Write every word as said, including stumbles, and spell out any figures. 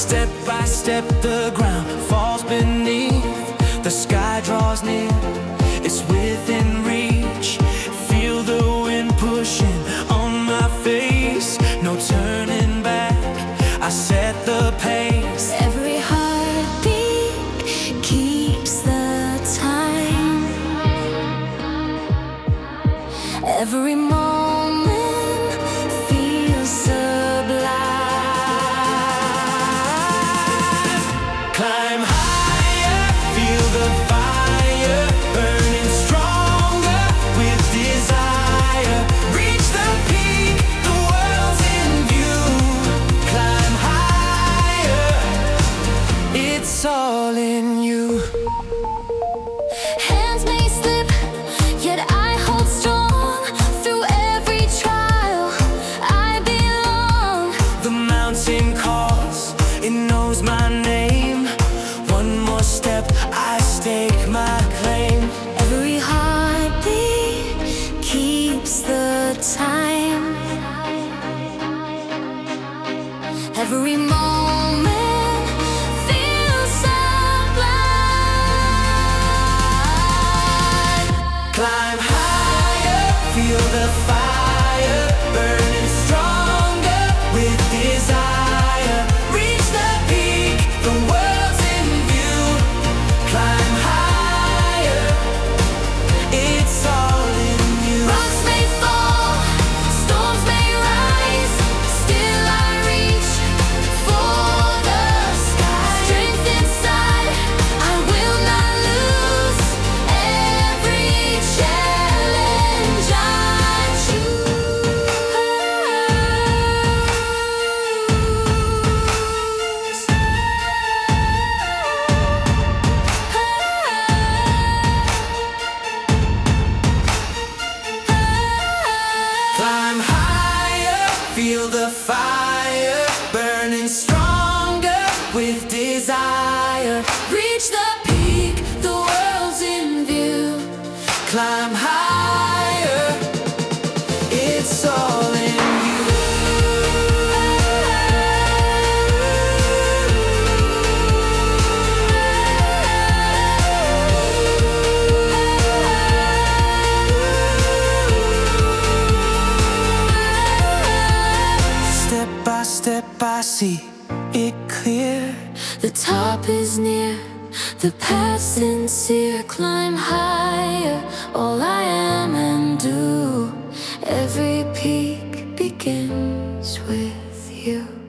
Step by step the ground falls beneath, the sky draws near, it's within reach. Feel the wind pushing on my face, no turning back, I set the pace. Every heartbeat keeps the time, every moment feels sublime. Climb higher, feel the fire burning stronger with desire. Reach the peak, the world's in view. Climb higher, it's all in you. Hands may slip, yet I hold strong. Through every trial, I belong. The mountain calls, it knows my name. One more step, I stake my claim. Every heartbeat keeps the time, every moment feels sublime. Climb higher, feel the fire burning stronger with desire. Reach the peak, the world's in view. Climb higher, it's all in you. Rocks may fall, storms may rise, still I reach for the sky. Strength inside, I will not lose. Every challenge I choose. Climb higher, feel the fire burning stronger with desire. Reach the peak, the world's in view. Climb higher, it's all in you. Step by step I see it clear. The top is near, the path sincere. Climb higher, all I am and do. Every peak begins with you.